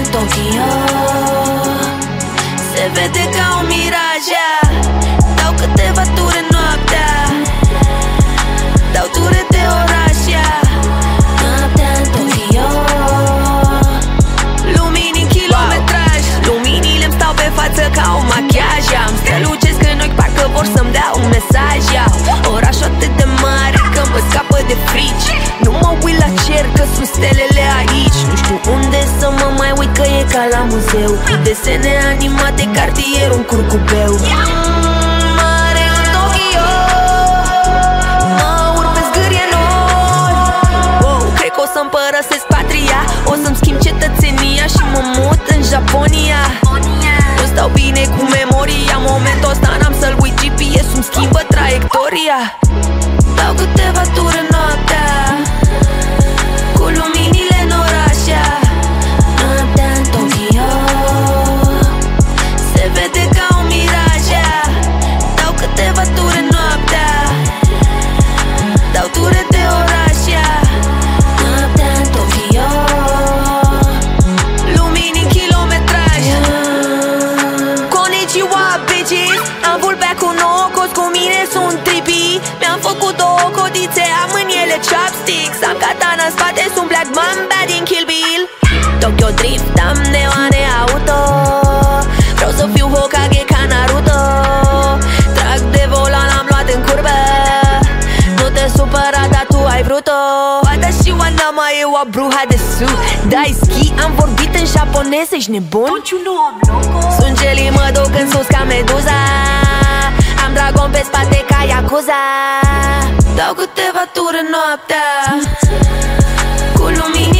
Tokyo. Se vede ca un miraj, dau câteva ture noaptea, dau ture de oraș, noaptea în Tokyo. Lumini în kilometraj, luminile-mi stau pe față ca un machiaj. Îmi strălucesc în ochi, parcă vor să-mi dea un mesaj. Orașul atât de mare că mă scapă de frici. Nu mă uit la cer că sunt stelele aici. Nu știu unde să mă mai uit că e ca la muzeu, cu desene animate, cartier, un curcubeu. Mare în Tokyo, mă urc pe zgârie nori. Wow, cred că o să-mi părăsesc patria, o să-mi schimb cetățenia și mă mut în Japonia. Nu stau bine cu memoria, momentul ăsta n-am să-l uit, GPS-ul-mi schimbă traiectoria. Dau câteva ture noaptea, cu luminile în oraș, noaptea în Tokyo. Se vede ca un miraj, dau câteva ture noaptea, dau ture de oraș, noaptea în Tokyo. Lumini în kilometraj. Konnichiwa, bitches. Am vulpea cu nocos, cu mine sunt trippy. Mi-am făcut două codițe, am în ele chopsticks. Am katana în spate, sunt Black Mamba din Kill Bill. Tokyo Drift, am neoane auto. Vreau să fiu Hokage ca Naruto. Trag de volan, am luat în curbă. Nu te supăra, dar tu ai vrut-o. Wada și wanama e wa bruha de su. Dai ski, am vorbit în japonez, ești nebun? Sunt gelii, mă duc în sus ca Meduza. Am dragon pe spate ca Yakuza. Dau câteva ture noaptea, cu lumini